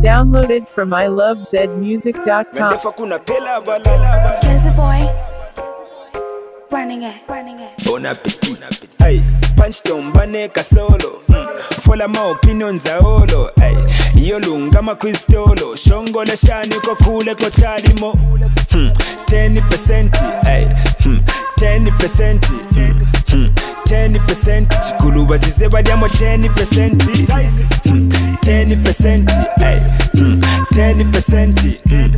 Downloaded from ilovezmusic.com. Jazzy boy, running it. Bon appetit. Hey, punch tombane kasolo. Fola ma opinions a olo. Hey, yolungama kwistolo. Shongole shani ko kule ko chalimo. 10%. Hey, 10%. 10%. Chikuluba jiseba diamo 10%. 10%. Hey, 10%.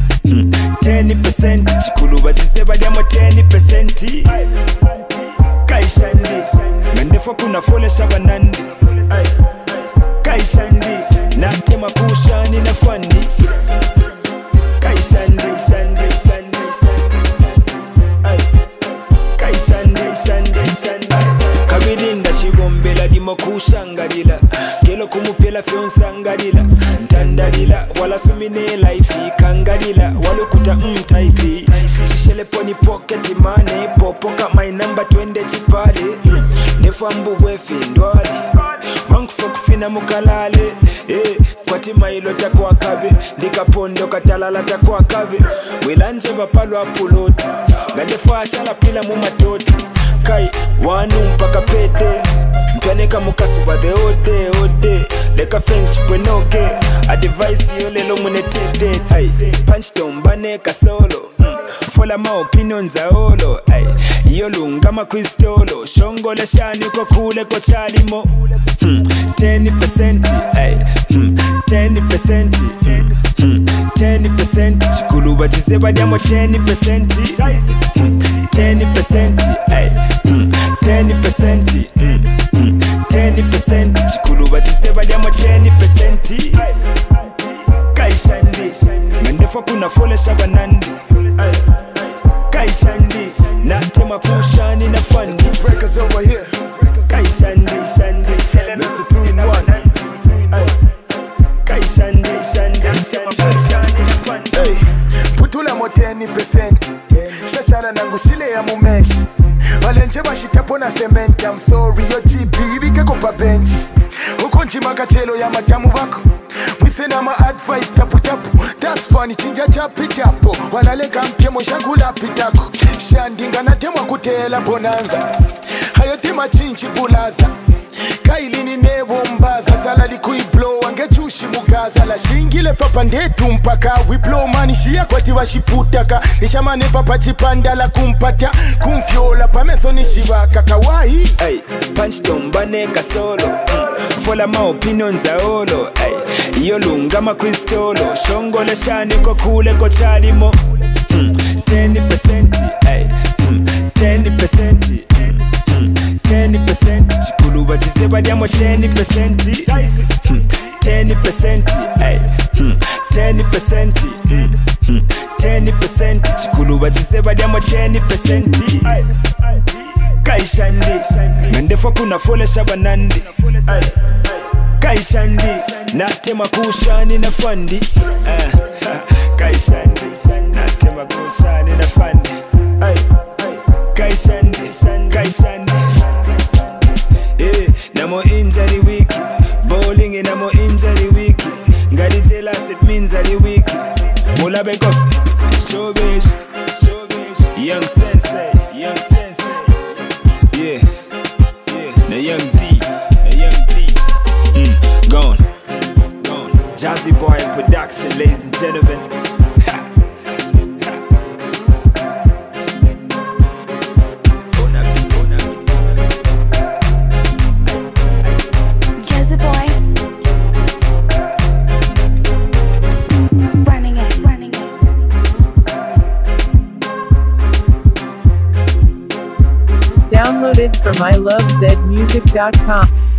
10%. Chikuluba jiseba diamo 10%. Kaishandi Mendefo kuna fole shabanandi Kaishandi Natema kushani na fandi Kaishandi Kabirinda shigombela dimo kushangadila Gelo kumupela fyonsangadila Ntandadila wala sumine laifi kangadila Walukuta mtaithi Shishele poni pocket money Popoka my number 20 chipale Nefambu wefi ndwale Wankufok fina mukalale Kwati mailo takwa kabe Ndika pondo katalala takwa kabe Wilanje bapalo apuloti Gandefa ashala pila mumatoti Kai wanu mpaka pete Mpianeka mukasuba the ode Leka fench pwenoke Advice yo lelo munetete Punch tombane kasolo Fola ma opinions a olo Yolungama kwistolo Shongole shani ko kule ko chalimo 10%. 10%. 10%. Chikuluba jiseba diamo 10%. 10%. 10%. 10%. Chikuluba jiseba diamo 10%. Kaishandi Mendefo kuna fole shabanandi Kaishandi Natema kushani na fandi Breakers over here. Kaishandi Mr. 2-in-1. Kaishandi Hey, putula mo 10%. Shashara nangushile ya mumeshi. Valenje bashitapo na cement. I'm sorry yo GP ibike ko pa bench. Ukonji makachelo ya matamu bako. Mwise na ma advice tapu. That's funny chinja chapi tapo. Wanalenga mpye moshagula pitako. Shandinga natemwa kutela bonanza. Hayotima chinchi bulaza. Kailini nebo mbaza. Zala likui blow wangechushi mugaza. La shingile fapa ndetu mpaka. We blow mani shia kwa tiwa shiputaka. Nishamane papa chipanda la kumpata. Kumfiola pameso nishivaka kawaii. Hey, punch tombane kasolo Fola ma opinions a olo Yolungama kwistolo Shongole shani ko kule ko chalimo 10%. 10%. 10%. Chikuluba jiseba diamo 10%. 10%. 10%. 10%. Chikuluba jiseba diamo 10%. Kaishandi Mendefo kuna fole shabanandi Kaishandi Natema kushani na fandi Kaishandi Natema kushani na fandi Kaishandi Namo injury wiki Bowling namo injury wiki Ngadi jealous it means ari wiki Mulabe coffee Showbiz Young sensei Yeah, na young D. Gone. Jazzy boy production, ladies and gentlemen. Jazzy boy, running it. Downloaded from ilovezmusic.com.